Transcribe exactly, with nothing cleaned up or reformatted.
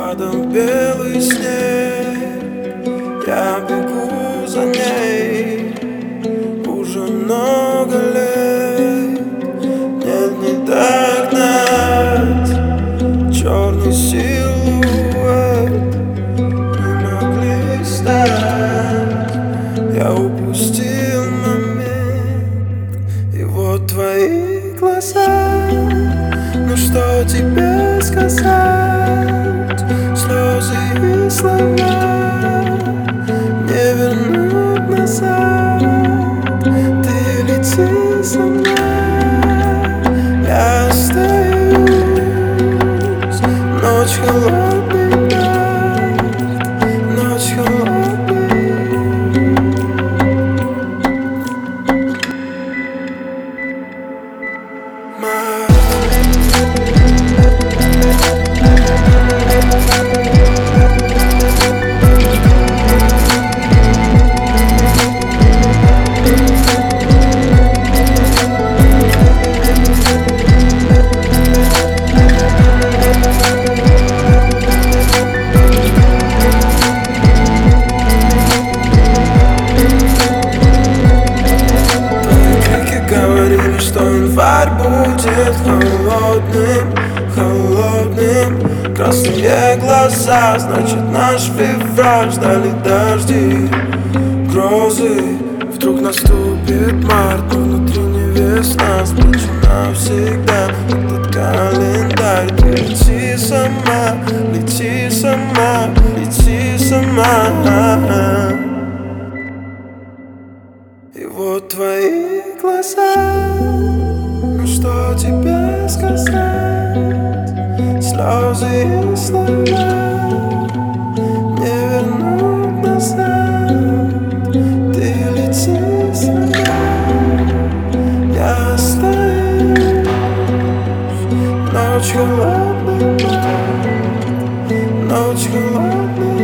Рядом белый снег, я бегу за ней уже много лет. Нет, не догнать черный силуэт. Мы могли стать, я упустил момент. И вот твои глаза, ну что тебе сказать? Слезы и слова не вернут назад. Ты лети со мной, я остаюсь. Ночь холодный, ночь холодный. Что январь будет холодным, холодным. Красные глаза, значит наш февраль. Ждали дожди, грозы. Вдруг наступит март, но внутри не весна. Сплечу навсегда этот календарь. Ты лети сама, лети сама, лети сама. И вот твои глаза, ну что тебе сказать? Слезы и слова не вернут назад. Ты лети со мной, я остаюсь. Ночь холодная, ночь холодная.